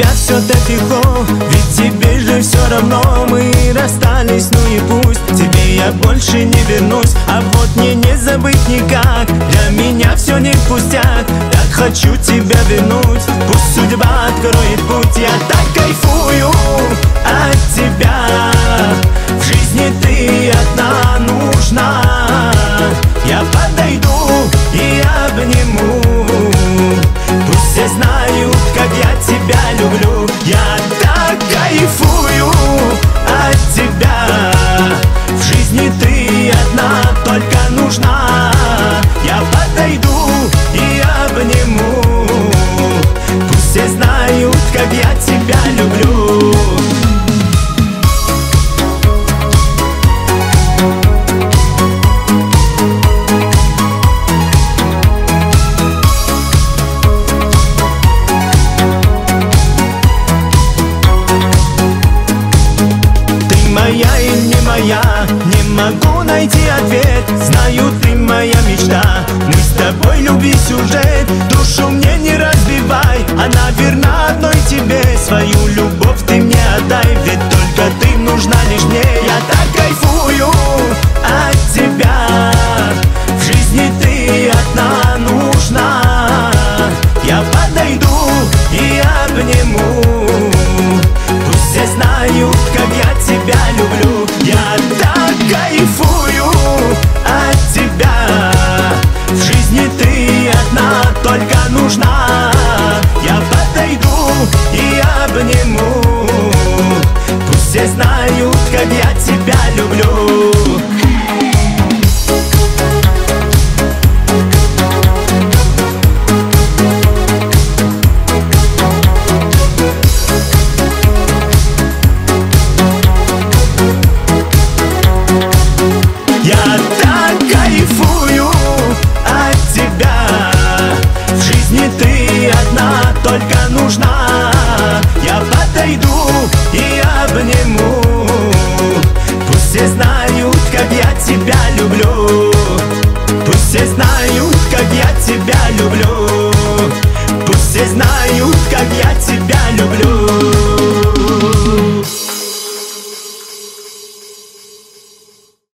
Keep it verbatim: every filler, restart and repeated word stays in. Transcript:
тебя все так легко, ведь тебе же все равно. Мы расстались, ну и пусть, тебе я больше не вернусь. А вот мне не забыть никак, для меня все не пустяк. Так хочу тебя вернуть, пусть судьба откроет путь. Я так кайфую от тебя, в жизни ты одна нужна. Я подойду и обниму, пусть все знают, как я тебя люблю. Я так кайфую от тебя, в жизни ты одна только нужна. Я подойду и обниму, пусть все знают, как я тебя люблю. Моя и не моя, не могу найти ответ. Знаю, ты моя мечта, мы с тобой любви сюжет. Душу мне не разбивай, она верна одной тебе. Свою любовь ты мне отдай, ведь только ты нужна лишь мне. Я так кайфую от тебя, в жизни ты одна нужна. Я подойду и обниму, пусть все знают, как я тебя люблю. Я так кайфую от тебя, в жизни ты одна только нужна. Я подойду и обниму, пусть все знают, как я тебя люблю. Я так кайфую от тебя, в жизни ты одна только нужна. Я подойду и обниму, пусть все знают, как я тебя люблю. Пусть все знают, как я тебя люблю. Пусть все знают, как я